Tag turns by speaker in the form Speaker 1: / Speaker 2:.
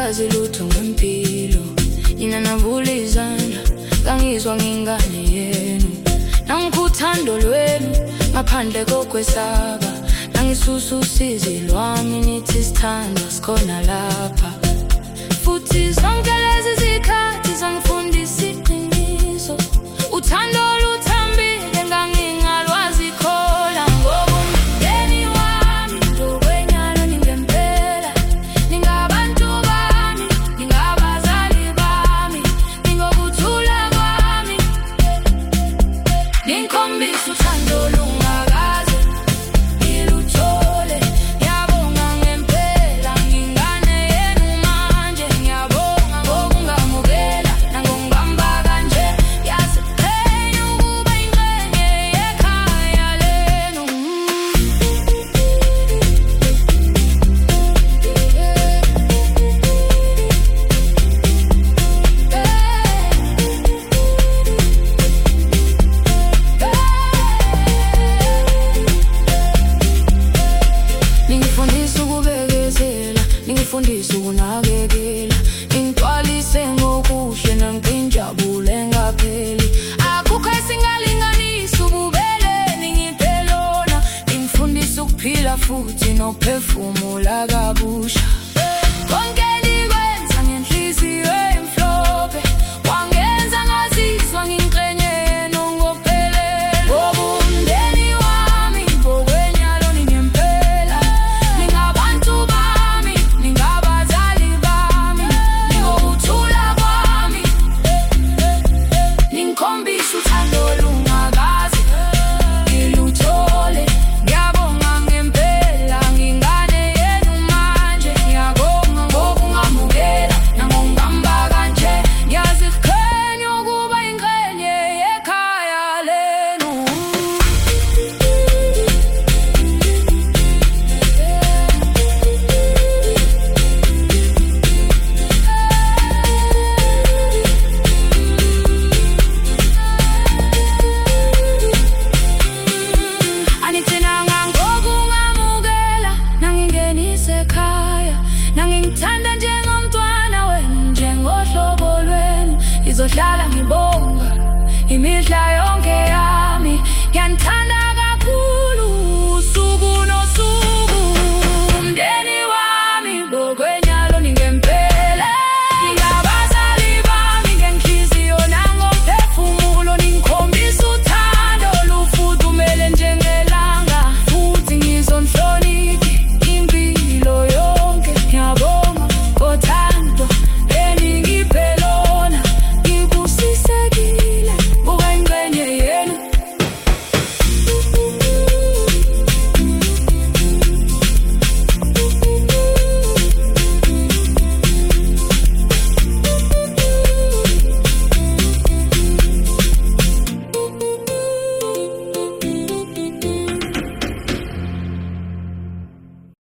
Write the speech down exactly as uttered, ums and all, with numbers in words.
Speaker 1: ngingazi lutho ngempilo. Yina navula izandla ngangizwa ngingane yenu. Nangikuthando lwenu ngaphandle kokwesaba. Nangisusa usizi lwami nithi sithandwa sikhona lapha. Futhi zonke lezi zikhathi zangifundisa iqiniso. Uthando luthambile ngangingalwazi khola. Ngobumdeni wami ngokwenyalo ningempela. Ningabantu bami, ningabazali bami, ningokuthula kwami. Ninkhombisa uthando lungakaze ngiluthole. Ngiyabonga ngempela ngingane yenu manje. Ngiyabonga ngokungamukela nangongibamba kanje. Ngiyaziqhenya ukuba ingxenye yekhaya lenu. Ningifundisa ukubekezela, ningifundisa ukunakekela. Ningigcwalise ngokuhle nanginjabule ngapheli. Akukho esingalinganisa ububele ningiphe lona. Ningifundisa ukuphila futhi nokuphefumula kabusha. Konke